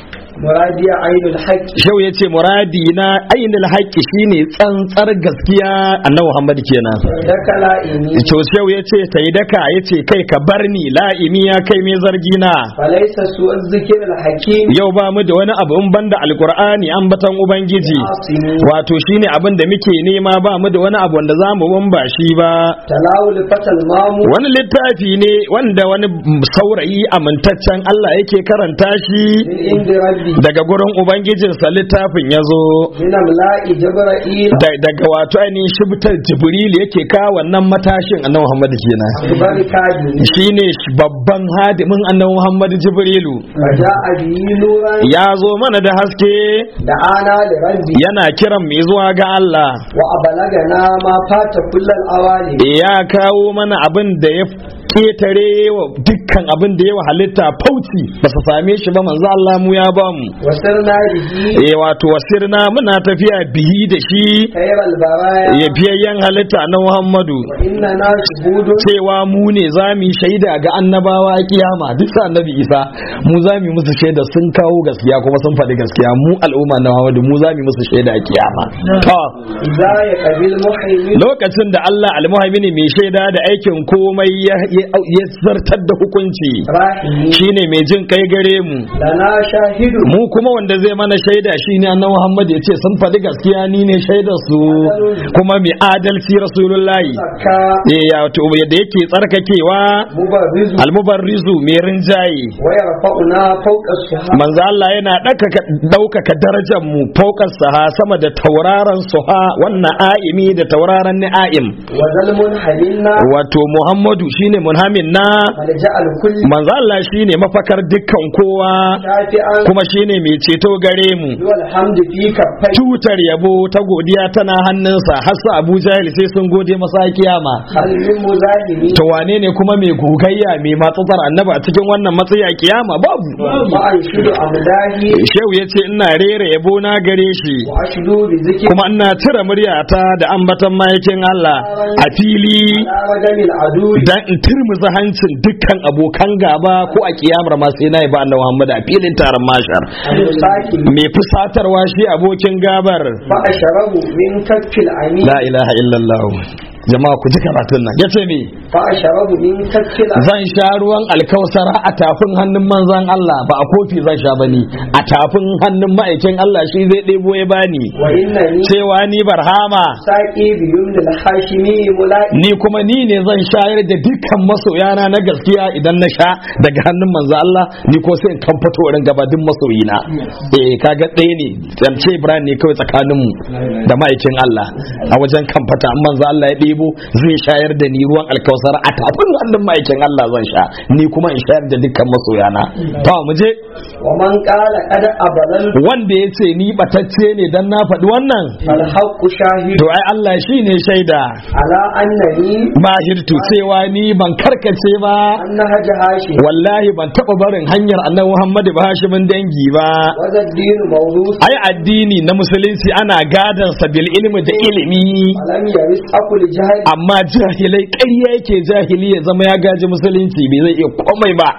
Speaker 1: مرادي عين الحق
Speaker 2: shau ya ce muradi na ainihin haƙƙi shine tsantsar gaskiya annabi Muhammad kenan
Speaker 1: لك لا إني
Speaker 2: to shau ya ce ta yi daka ya ce kai ka bar ni la'imi ya kai mai zargi na
Speaker 1: فليس سوء الذكر الحكيم
Speaker 2: yau ba mu da wani abu in banda alkur'ani an batan ubangiji wato shine abin da muke nema ba mu da wani abu wanda zamu bamba shi ba
Speaker 1: تلاول فتى المامو
Speaker 2: wani littafi ne wanda wani saurayi amintaccen Allah yake karanta shi
Speaker 1: من عند ربي
Speaker 2: daga gurin ubangijinsa littafin ya zo
Speaker 1: من أملاء جبرائيل
Speaker 2: daga wato ainihin shibtar jibril yake kawo wannan matashin annabi Muhammad kenan
Speaker 1: أخبار كاذب
Speaker 2: shine babban hadimin annabi Muhammad jibrilu
Speaker 1: فجاء به نورا
Speaker 2: ya zo mana da haske
Speaker 1: دعانا لربي
Speaker 2: yana kiran mai zuwa ga Allah
Speaker 1: وأبلغنا ما فات كل الأوالي
Speaker 2: ya kawo mana abin da ya ketare wa dukkan abin da ya wa halitta fauci ba su same shi ba manzo Allah mu ya ba mu
Speaker 1: وسرنا به
Speaker 2: eh wato wasirna muna tafiya bihi da shi
Speaker 1: خير البرايا
Speaker 2: ya biyayyen halitta na Muhammadu
Speaker 1: وإننا شهود
Speaker 2: cewa mu ne za mu yi shaida ga annabawa a kiyama duk sa annabi Isa mu za mu yi musu shaida sun kawo gaskiya kuma sun faɗi gaskiya mu al'umma na Muhammadu mu za mu yi musu shaida a kiyama to
Speaker 1: إذا يقبل محيط
Speaker 2: lokacin da Allah almuhaimini mai shaida da aikin komai ya ya zartar da hukunci
Speaker 1: راحي
Speaker 2: shine mai jin kai gare mu
Speaker 1: لنا شاهد
Speaker 2: mu kuma wanda zai mana shaida shine annabi Muhammad ya ce sun faɗi gaskiya ni ne shaidar su kuma mai adalci rasulullahi
Speaker 1: زكا
Speaker 2: eh ya to yadda yake tsarkakewa
Speaker 1: مبرز
Speaker 2: almubarrizu mai rinjaye
Speaker 1: ويرفعنا فوق السحاب
Speaker 2: manzo Allah yana ɗaukaka darajar mu fauƙar saha sama da tauraron suha wannan a'imi da tauraron ni'aim
Speaker 1: وذل منحلنا
Speaker 2: wato Muhammadu shine munhamin na
Speaker 1: ملجأ الكل
Speaker 2: manzo Allah shine mafakar dukkan kowa
Speaker 1: شافعا
Speaker 2: kuma shine mai ceto gare mu
Speaker 1: والحمد في كفي
Speaker 2: tutar yabo ta godiya tana hannunsa har su Abu Jahil sai sun gode masa kiyama
Speaker 1: هل من مزاحم
Speaker 2: to wane ne kuma mai gogayya mai matsatsar annaba a cikin wannan matsayi a kiyama babu
Speaker 1: وأنشد أمداهي
Speaker 2: shehu ya ce ina rera yabo na gare shi
Speaker 1: وأشد بذكر
Speaker 2: kuma ina cire muryata da ambatan mayakin Allah a fili
Speaker 1: على رجم العدو
Speaker 2: dan in turmuza hancin dukkan abokan gaba ko a kiyamar ma sai na yi ba annabi Muhammad a filin taron mashar
Speaker 1: المساكن
Speaker 2: mai fusatarwa shi abokin gabar
Speaker 1: فأشرب من كف العميد
Speaker 2: la ilaha illallah jama'a ku ji karatun nan yace me
Speaker 1: فأشرب من كف العميد
Speaker 2: zan sha ruwan alkausara a tafin hannun manzon Allah ba a kofi zan sha bane a tafin hannun ma'aikin Allah shi zai ɗebo ya bani
Speaker 1: وإنني
Speaker 2: cewa ni barhama
Speaker 1: ساقي بيمن الحاشمي ملائم
Speaker 2: ni kuma ni ne zan shayar da dukkan masoyana na gaskiya idan na sha daga hannun manzo Allah ni ko sai in kan fito wurin gabadin masoyina eh kaga ɗaya ne zance Ibrahim ne kawai tsakanin mu da ma'aikin Allah a wajen kan fata amma manzo Allah ya ɗebo zai shayar da ni ruwan alkausar a tafin hannun ma'aikin Allah zan sha ni kuma in shayar da dukkan masoyana to mu je
Speaker 1: ومن قال قد أبلل
Speaker 2: wanda ya ce ni batacce ne dan na faɗi wannan
Speaker 1: فالحق شاهد
Speaker 2: to ai Allah shine shaida
Speaker 1: على أنني
Speaker 2: mahirtu cewa ni ban karkace ba
Speaker 1: أنها جهاشي
Speaker 2: wallahi ban taba barin hanyar annabi Muhammad ba hashimin dangi ba
Speaker 1: وذا الدين موروث
Speaker 2: ai addini na musulunci ana gadan sa bil ilmi da ilimi
Speaker 1: ولم يرث أكل الجهل
Speaker 2: amma jahilai ƙarya yake jahili ya zama ya gaji musulunci bai zai iya komai ba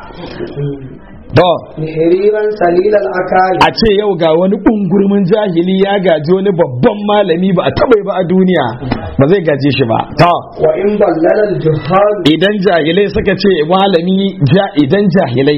Speaker 2: to
Speaker 1: محريرا سليل الأكال
Speaker 2: a ce yau ga wani kungurmin jahili ya gaji wani babban malami ba a taba ba a duniya ba zai gaje shi ba to
Speaker 1: وإن ضلل الجهال
Speaker 2: idan jahilai suka ce malami ja idan jahilai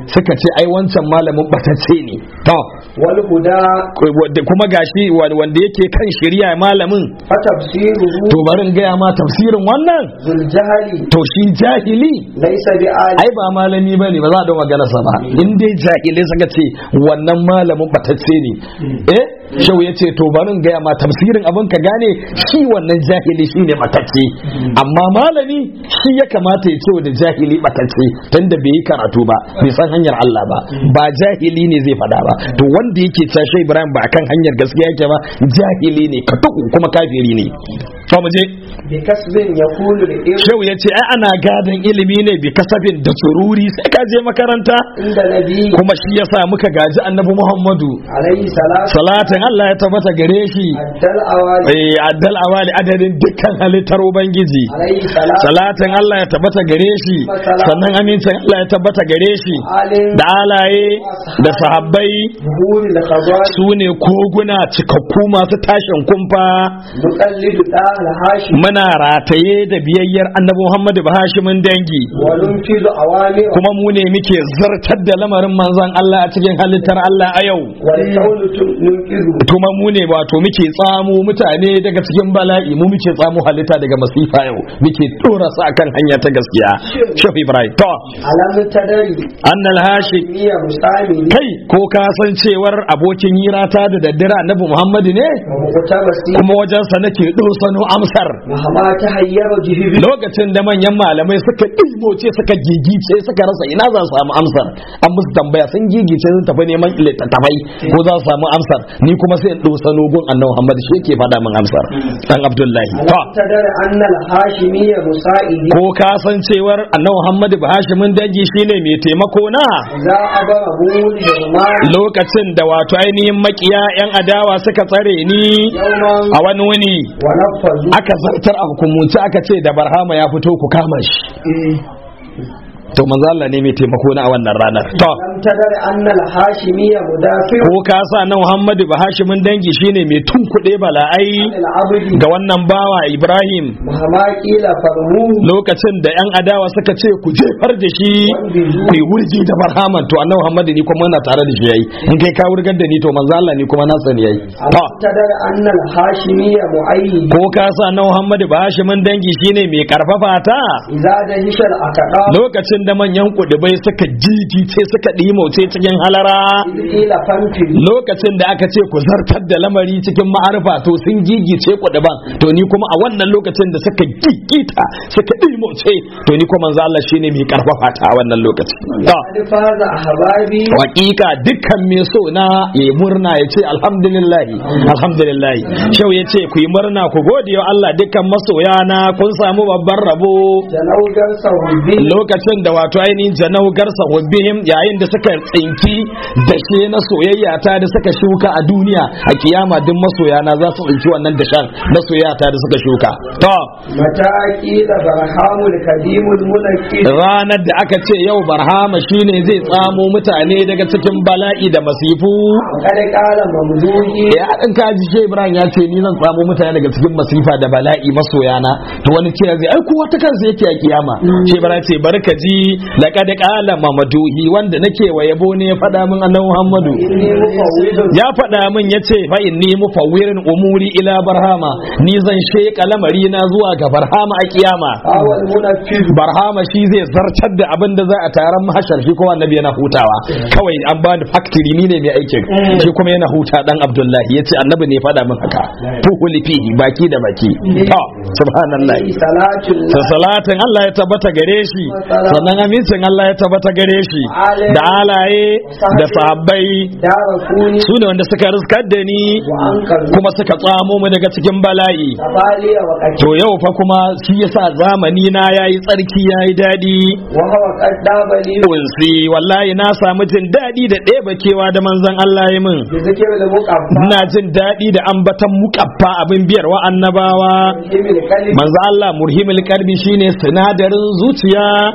Speaker 2: suka ce ai wancan malamin batacce ne to
Speaker 1: wal huda
Speaker 2: kuma gashi wanda yake kan shari'a malamin
Speaker 1: fa tafsiruhu
Speaker 2: to barin gaya ma tafsirin wannan
Speaker 1: zul jahili
Speaker 2: to shi jahili
Speaker 1: laysa bi ali
Speaker 2: ai ba malami bane ba za a da magana sa ba in dai jahilai suka ce wannan malamin batacce ne eh shau ya ce to barin gaya ma tafsirin abin ka gane shi wannan jahili shi ne batacce amma malami shi ya kamata ya ce da jahili batacce tunda bai yi karatu ba bai san hanyar Allah ba ba jahili ne zai fada ba to wanda yake cashe Ibrahim ba akan hanyar gaskiya yake ba jahili ne ka tuku kuma kafiri ne to mu je
Speaker 1: bi kasbin yaqulu al
Speaker 2: shau ya ce ai ana gadan ilimi ne bi kasabin da sururi sai ka je makaranta
Speaker 1: inda nabi
Speaker 2: kuma shi yasa muka gaji annabi Muhammadu
Speaker 1: alayhi salatu
Speaker 2: salatin Allah ya tabbata gare shi
Speaker 1: addal awali
Speaker 2: eh addal awali adadin dukkan halittar ubangiji
Speaker 1: alayhi salatu
Speaker 2: salatin Allah ya tabbata gare shi sannan amincin Allah ya tabbata gare shi da alaye da sahabbai
Speaker 1: buhuri da qadar
Speaker 2: su ne koguna cikakku masu tashin kumfa
Speaker 1: muqallidu da al-hashim
Speaker 2: muna rataye da biyayyar annabi Muhammadu Bahashimin dangi
Speaker 1: walun fizu awami
Speaker 2: kuma mu ne muke zartar da lamarin manzon Allah a cikin halittar Allah a yau
Speaker 1: wal tawlatu nunqizu
Speaker 2: kuma mu ne wato muke tsamo mutane daga cikin bala'i mu muke tsamo halitta daga masifa yau muke dora su akan hanya ta gaskiya Sheikh Ibrahim to
Speaker 1: alam tadari
Speaker 2: annal hashim
Speaker 1: niya musami
Speaker 2: kai ko ka san cewar abokin hirata da daddare annabi Muhammad ne
Speaker 1: ta basi
Speaker 2: kuma wajen sa nake dosano amsar
Speaker 1: mahama ta hayyaba jihibi
Speaker 2: lokacin da manyan malamai suka ilmoce suka gigice suka rasa ina za su samu amsar an musu tambaya sun gigice sun tafi neman littattafai ko za su samu amsar ni kuma sai in dosano gun annabi Muhammad shi yake faɗa min amsar dan Abdullahi to
Speaker 1: tadari annal hashimiyya musa'idi
Speaker 2: ko ka san cewar annabi Muhammad Bahashimin dangi shine mai taimako na
Speaker 1: za a ba abu da
Speaker 2: lokacin da wato ainihin makiya yan adawa suka tsare ni
Speaker 1: yawman
Speaker 2: a wani wuni
Speaker 1: wa nafazu
Speaker 2: aka zartar a hukumunci aka ce da barhama ya fito ku kama shi to manzo Allah ne mai taimako na a wannan ranar to
Speaker 1: lam tadari annal hashimiyya mudafi'u
Speaker 2: ko ka sa na Muhammadu Bahashimin dangi shine mai tunkuɗe bala'ai
Speaker 1: al abdi
Speaker 2: ga wannan bawa Ibrahim
Speaker 1: mahama qila farmu
Speaker 2: lokacin da yan adawa suka ce ku jefar da shi ku yi wurgi da barhaman to annabi Muhammad ni kuma na tare da shi yayi in kai ka wurgar da ni to manzo Allah ni kuma na sani yayi to
Speaker 1: tadari annal hashimiyya muayyid
Speaker 2: ko ka sa na Muhammad Bahashimin dangi shine mai karfafa ta
Speaker 1: idza da hishal akada
Speaker 2: lokacin da manyan kudubai suka jijice suka dimauce cikin halara
Speaker 1: ila fanti
Speaker 2: lokacin da aka ce ku zartar da lamari cikin ma'arifa to sun gigice kuduban to ni kuma a wannan lokacin da suka gigita suka dimauce to ni kuma manzo Allah shine mai karfafa ta a wannan lokaci to
Speaker 1: faza ahbabi
Speaker 2: hakika dukkan mai so na ya murna ya ce alhamdulillah alhamdulillah shau ya ce ku yi murna ku gode wa Allah dukkan masoya na kun samu babban rabo
Speaker 1: janaugar sahubi
Speaker 2: lokacin da wato ainihin janaugar sahubihim yayin da suka tsinki dashe na soyayya ta da suka shuka a duniya a kiyama duk masoya na za su tsinki wannan dashen na soyayya ta da suka shuka to
Speaker 1: mataki da barhamul kadimul mulaki
Speaker 2: ranar da aka ce yau barhama shine zai tsamo mutane daga cikin bala'i da masifu
Speaker 1: kada kala mamduhi
Speaker 2: ya din kaji shi Ibrahim ya ce ni zan tsamo mutane daga cikin masifa da bala'i masoyana to wani ce zai ai kowa ta kansa yake a kiyama shi Ibrahim ce barka ji laqad qala mamduhi wanda nake wa yabo ne ya fada min annabi Muhammadu
Speaker 1: inni mufawwidun
Speaker 2: ya fada min yace fa inni mufawwirin umuri ila barhama ni zan sheka lamari na zuwa ga barhama a kiyama
Speaker 1: awal munafiz
Speaker 2: barhama shi zai zartar da abin da za a taron mahashar shi kuma annabi yana hutawa kawai an bani factory ni ne mai aikin shi kuma yana huta dan Abdullahi yace annabi ne fada min haka fuhuli fihi baki da baki to subhanallah
Speaker 1: salatu
Speaker 2: sa salatin Allah ya tabbata gare shi sannan amincin Allah ya tabbata gare shi da alaye da sahabbai
Speaker 1: da rasuli
Speaker 2: su ne wanda suka riskar da ni
Speaker 1: wa ankar
Speaker 2: kuma suka tsamo mu daga cikin bala'i
Speaker 1: tabaliya wa kaki
Speaker 2: to yau fa kuma shi yasa zamani na yayi tsarki yayi dadi
Speaker 1: wa huwa qaddabali
Speaker 2: unsi wallahi na samu jin dadi da ɗeba kewa da manzon Allah ya min
Speaker 1: da zake da muqaffa
Speaker 2: ina jin dadi da ambatan mukaffa abin biyar wa annabawa
Speaker 1: himil kalbi
Speaker 2: manzo Allah murhimul qalbi shine sinadarin zuciya
Speaker 1: wan nafs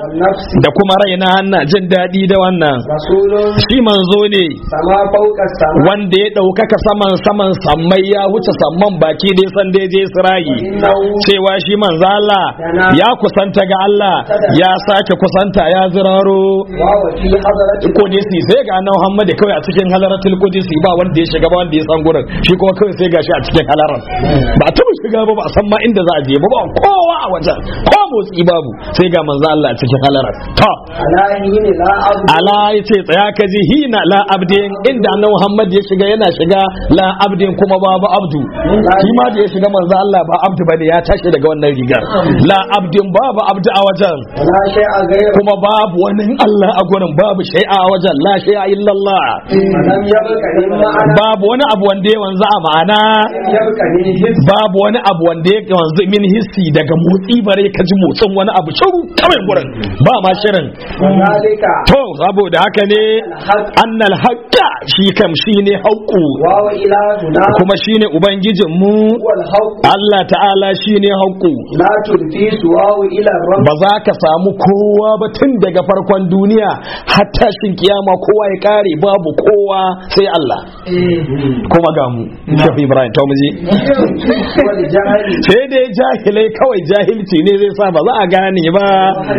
Speaker 1: nafsi
Speaker 2: da kuma raina na jin daɗi da wannan
Speaker 1: rasulun
Speaker 2: shi manzo ne
Speaker 1: sama fauka sama
Speaker 2: wanda ya ɗaukaka saman saman sammai ya wuce samman baki dai san dai je Isra'i cewa shi manzo Allah ya kusanta ga Allah ya sake kusanta ya ziraro
Speaker 1: wa wa fi hadarati
Speaker 2: Qudsi sai ga nan Muhammad kawai a cikin halaratul Qudsi ba wanda ya shiga ba wanda ya san gurin shi kuma kawai sai gashi a cikin halarar ba a taba shiga ba ba a san ma inda za a je ba ba kowa a wajen ko motsi babu sai ga manzo Allah a cikin halarar to
Speaker 1: alahi ne la abu
Speaker 2: ala yace tsaya ka ji hina la abdin inda annabi Muhammad ya shiga yana shiga la abdin kuma babu abdu shi ma da ya shiga manzo Allah ba abdu bane ya tashi daga wannan rigar la abdin babu abdu a wajen
Speaker 1: la shay'a ghayra
Speaker 2: kuma babu wani Allah a gurin babu shay'a a wajen la shay'a illallah
Speaker 1: lam yabqa min ma'ana
Speaker 2: babu wani abu wanda ya wanzu a ma'ana
Speaker 1: yabqa min his
Speaker 2: babu wani abu wanda ya wanzu min hissi daga motsi bare ka ji motsin wani abu shiru kawai gurin ba ma shirin
Speaker 1: zalika
Speaker 2: to saboda haka ne annal haqqa shi kam shine haqqu
Speaker 1: wa wa ilahuna
Speaker 2: kuma shine ubangijin mu
Speaker 1: wal haqq
Speaker 2: Allah ta'ala shine haqqu
Speaker 1: la tulfisu wa wa ila rabb
Speaker 2: ba za ka samu kowa ba tun daga farkon duniya har tashin kiyama kowa ya kare babu kowa sai Allah kuma ga mu Shafi Ibrahim to muji
Speaker 1: wal jahili
Speaker 2: sai dai jahilai kawai jahilci ne zai sa ba za a gane ba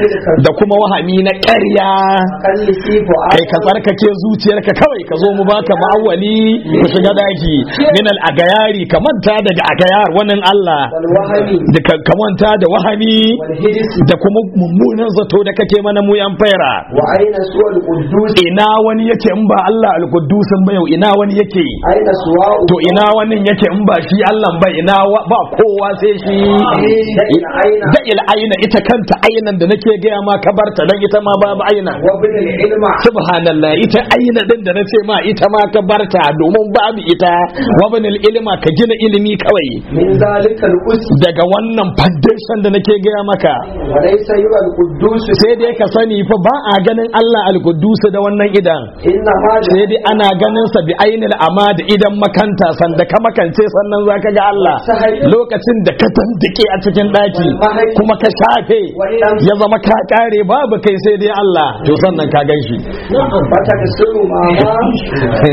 Speaker 2: da kuma wahami na ƙarya
Speaker 1: kalli sifu
Speaker 2: kai ka tsarkake zuciyarka kawai ka zo mu baka ma'awali ku shiga daki min al agayari ka manta daga agayar wannan Allah
Speaker 1: wal wahmi
Speaker 2: da ka ka manta da wahami
Speaker 1: wal hijs
Speaker 2: da kuma mummunan zato da kake mana mu yan faira
Speaker 1: wa aina suwal quddus
Speaker 2: ina wani yake in ba Allah al-Quddusin ba yau ina wani yake
Speaker 1: aina suwa'u
Speaker 2: to ina wani yake in ba shi Allah ba ina wa- ba kowa sai shi
Speaker 1: da ila aina
Speaker 2: da il aina ita kanta ainan da nake gaya ma ka barta dan ita ma babu aina
Speaker 1: wa bil ilma
Speaker 2: subhanallah ita aina din da nace ma ita ma ka barta domin babu ita wa banil ilma ka gina ilimi kawai
Speaker 1: min zalika al us
Speaker 2: daga wannan foundation da nake gaya maka
Speaker 1: wa laysa yuwa al quddus
Speaker 2: sai dai ka sani fa ba a ganin Allah al-Quddus da wannan idan
Speaker 1: inna ma
Speaker 2: sai dai ana ganin sa bi ainil ama da idan makanta sanda ka makance sannan zaka ga Allah lokacin da ka tandike a cikin daki kuma ka shafe ya zama ka kare babu kai sai dai Allah to sannan ka gan shi
Speaker 1: bata kasiru ma ma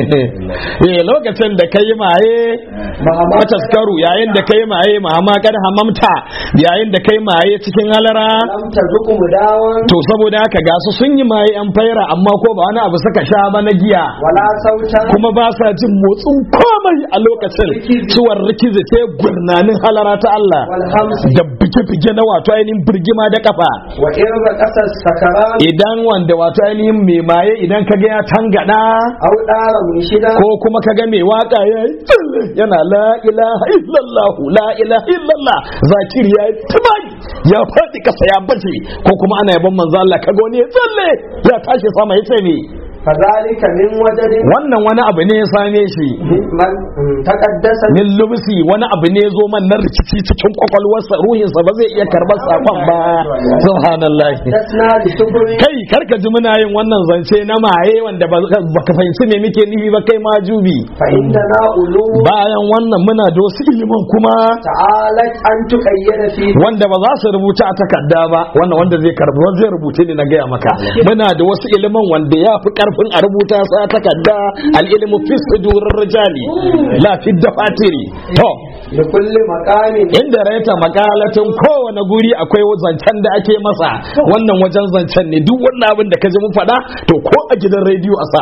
Speaker 2: eh lokacin da kai maye
Speaker 1: ma ma
Speaker 2: mataskaru yayin da kai maye mama kad hamamta yayin da kai maye cikin halara
Speaker 1: lam tazuku mudawan
Speaker 2: to saboda haka ga su sun yi maye an faira amma ko ba wani abu suka sha ba na giya
Speaker 1: wala sautan
Speaker 2: kuma ba sa jin motsin komai a lokacin ciwon rikizi ce gurnanin halara ta Allah
Speaker 1: wal hams
Speaker 2: da bige-bige na wato ainihin birgima da kafa
Speaker 1: wa irba qasas sakaran
Speaker 2: idan wanda wato ainihin mai maye idan ka ga ya tangada
Speaker 1: au dara mun shida
Speaker 2: ko kuma ka ga mai waka ya yi tsalle yana la ilaha illallah la ilaha illallah zakiri ya yi tumai ya faɗi kasa ya bace ko kuma ana yaban manzo Allah kaga wani ya tsalle ya tashi sama ya ce ne
Speaker 1: fadhalika min wajadin
Speaker 2: wannan wani abu ne ya same shi
Speaker 1: man taqaddasa
Speaker 2: min lubsi wani abu ne zo man na rikici cikin kwakwalwarsa ruhinsa ba zai iya karbar sakon ba subhanallah
Speaker 1: tasna li shukri
Speaker 2: kai karka ji muna yin wannan zance na maye wanda ba ka fahimci me muke nufi ba kai ma jubi
Speaker 1: fa inna ulu
Speaker 2: bayan wannan muna da wasu ilimin kuma
Speaker 1: ta'ala an tuqayyada fi
Speaker 2: wanda ba za su rubuta a takarda ba wannan wanda zai karbi wanda zai rubuce ne na gaya maka muna da wasu ilimin wanda ya fi karfin a rubuta sa a takarda al-ilmu fi sudurir rijali la fi dafatiri to
Speaker 1: da kulli maqamin
Speaker 2: inda raita makalatin kowane guri akwai zancen da ake masa wannan wajen zancen ne duk wannan abin da ka ji mun faɗa to ko a gidan rediyo a sa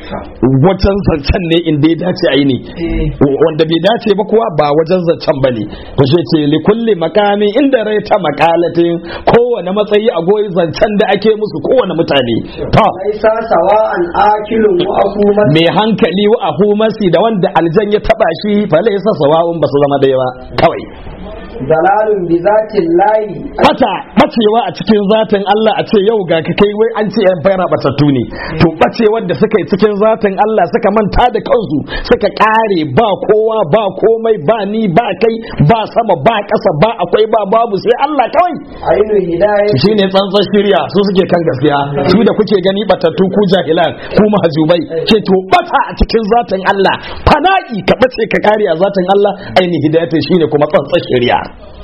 Speaker 2: wajen zancen ne inda ya dace a yi ne wanda bai dace ba kuwa ba wajen zancen ba ne to shi ce li kulli makamin inda raita makalatin kowane matsayi a goyi zancen da ake musu kowane mutane to
Speaker 1: laisa sawa'an akilun wa akuman
Speaker 2: mai hankali wa ahumasi da wanda aljan ya taba shi fa laysa sawa'un basu zama daya ba kawai
Speaker 1: dalalun bi zatin layi
Speaker 2: bata bacewa a cikin zatin Allah a ce yau ga ka kai wai an ce yan fara batattu ne to bacewar da suka yi cikin zatin Allah suka manta da kansu suka kare ba kowa ba komai ba ni ba kai ba sama ba ƙasa ba akwai ba babu sai Allah kawai
Speaker 1: ainu hidayah
Speaker 2: shine tsantsan shirya su suke kan gaskiya su da kuke gani batattu ku jahilan ku mahjubai ke to bata a cikin zatin Allah fana'i ka bace ka kare a zatin Allah ainihi hidayah shine kuma tsantsan shirya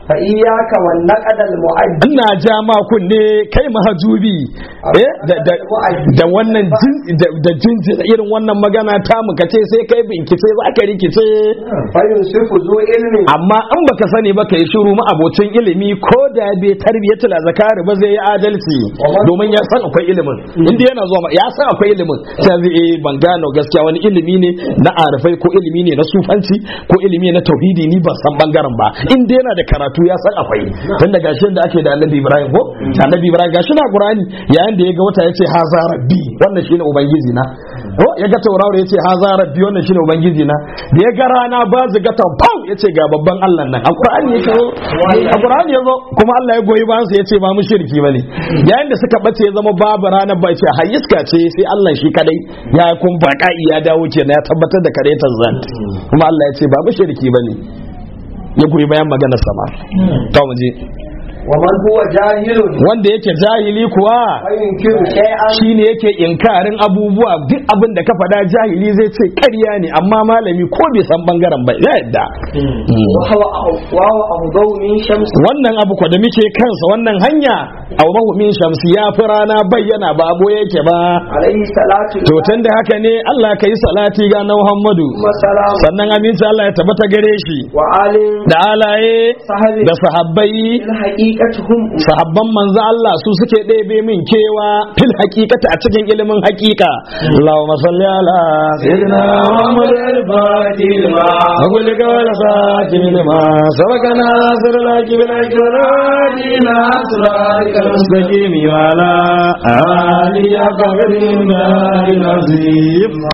Speaker 1: fa iyyaka wan naqdal mu'addi
Speaker 2: ina ja ma kunne kai mahajubi eh da da da wannan da jinjin irin wannan magana ta mu kace sai kai binkice za ka rikice
Speaker 1: fa yusufu zu ilmi
Speaker 2: amma an baka sani ba kai shiru ma abocin ilimi ko da bai tarbiyatul zakari ba zai yi adalci domin ya san akwai ilimin inda yana zuwa ya san akwai ilimin sai zai eh ban gano gaskiya wani ilimi ne na arifai ko ilimi ne na sufanci ko ilimi na tauhidi ni ban san bangaren ba inda yana da karatu ya san akwai tun da gashi da ake da annabi Ibrahim ko annabi Ibrahim gashi na Qur'ani yayin da ya ga wata yace haza rabbi wannan shine ubangiji na ko ya ga tauraro yace haza rabbi wannan shine ubangiji na da ya ga rana ba ziga tamfau yace ga babban Allah nan a Qur'ani yake a Qur'ani yazo kuma Allah ya goyi bayan sa yace ba mushriki bane yayin da suka bace ya zama babu ranar ba yace hayyiska ce sai Allah shi kadai ya kun baka'i ya dawo kenan ya tabbatar da karetar zan kuma Allah yace ba mushriki bane ya goyi bayan maganar sama to mu je
Speaker 1: wa man huwa jahilun
Speaker 2: wanda yake jahili kuwa
Speaker 1: ayunkiru shay'an
Speaker 2: shine yake inkarin abubuwa duk abin da ka faɗa jahili zai ce ƙarya ne amma malami ko bai san bangaren ba ya yadda
Speaker 1: wa huwa wa huwa min shams
Speaker 2: wannan abu ko da muke kansa wannan hanya awrahu min shamsi ya fi rana bayyana ba abo yake ba
Speaker 1: alayhi salatu
Speaker 2: to tunda haka ne Allah ka yi salati ga na Muhammadu
Speaker 1: salam
Speaker 2: sannan aminci Allah ya tabbata gare shi
Speaker 1: wa alim
Speaker 2: da alaye
Speaker 1: sahabi
Speaker 2: da sahabbai
Speaker 1: il haqiqatuhum
Speaker 2: sahabban manzo Allah su suke ɗebe min kewa fil haqiqati a cikin ilimin haqiqa Allahumma salli ala sayyidina Muhammad al-Fatih ma aqul qawla fatil ma sabaqana sir laki bil ajrina asrarika al-mustaqim wa ala alihi qadrin nazim